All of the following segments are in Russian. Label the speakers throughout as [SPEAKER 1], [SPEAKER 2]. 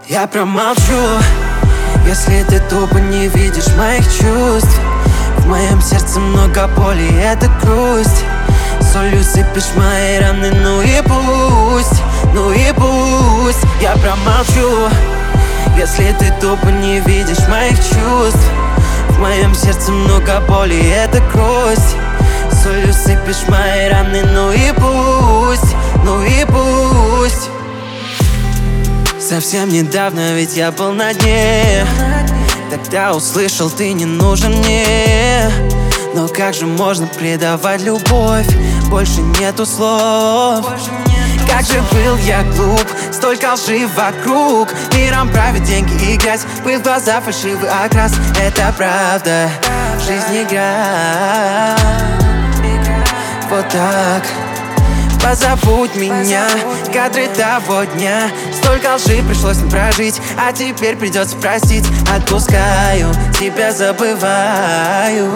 [SPEAKER 1] Я промолчу, если ты тупо не видишь моих чувств. В моем сердце много боли, это грусть. Солью сыпешь мои раны, ну и пусть, ну и пусть. Я промолчу, если ты тупо не видишь моих чувств. В моем сердце много боли, это грусть. Солью сыпешь мои раны, ну и пусть, ну и пусть. Совсем недавно ведь я был на дне. Тогда услышал, ты не нужен мне. Но как же можно предавать любовь? Больше нету слов. Как же был я глуп, столько лжи вокруг. Миром правят деньги и грязь, в глаза фальшивый окрас. Это правда, жизнь игра. Вот так. Позабудь меня, кадры того дня. Столько лжи пришлось не прожить, а теперь придется простить. Отпускаю, тебя забываю.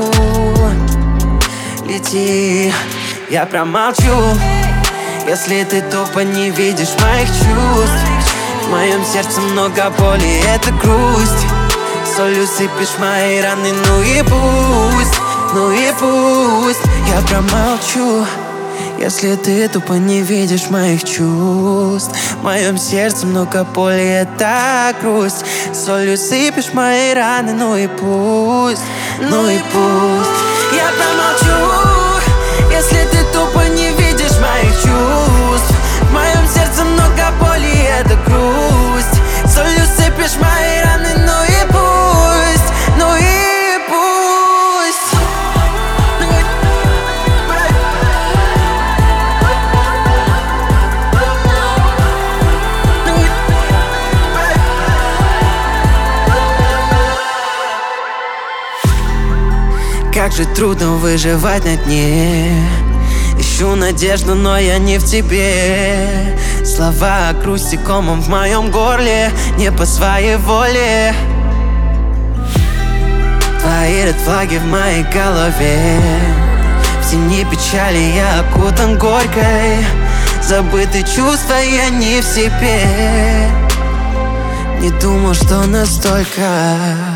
[SPEAKER 1] Лети, я промолчу, если ты тупо не видишь моих чувств. В моем сердце много боли, это грусть. Солью сыпешь мои раны, ну и пусть, ну и пусть. Я промолчу, если ты тупо не видишь моих чувств. В моем сердце много боли, это грусть. Солью сыпешь мои раны, ну и пусть, ну и пусть. Я промолчу, если ты тупо не видишь моих чувств. В моем сердце много боли, это грусть. Солью сыпешь мои раны, ну и пусть, ну и пусть. Как же трудно выживать на дне. Ищу надежду, но я не в тебе. Слова о грусти комом в моем горле, не по своей воле. Твои ред флаги в моей голове. В тени печали я окутан горькой. Забыты чувства, я не в себе. Не думал, что настолько.